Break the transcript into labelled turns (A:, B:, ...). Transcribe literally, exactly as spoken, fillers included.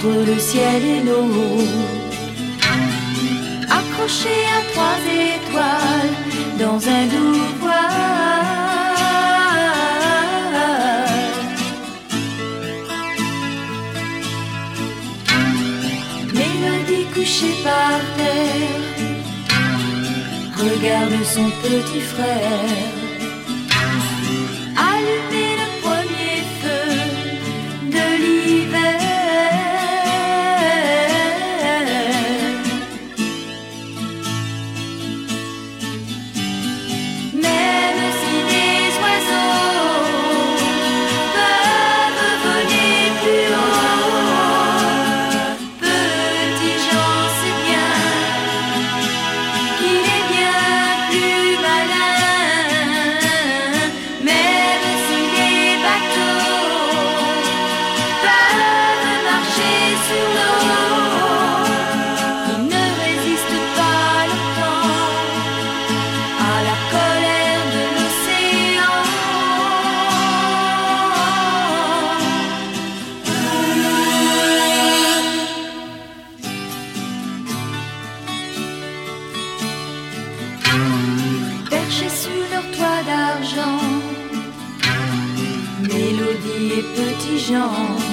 A: entre le ciel et l'eau, accroché à trois étoiles dans un doux voile. Mélodie couchée par terre regarde son petit frère allumer le premier feu de l'hiver. Même si les oiseaux peuvent voler plus haut, petit Jean sait bien qu'il est bien plus malin. Même si les bateaux peuvent marcher sur l'eau, ils ne résistent pas longtemps à la colère de l'océan. Perchés sur leur toit d'argent, Mélodie et Petit Jean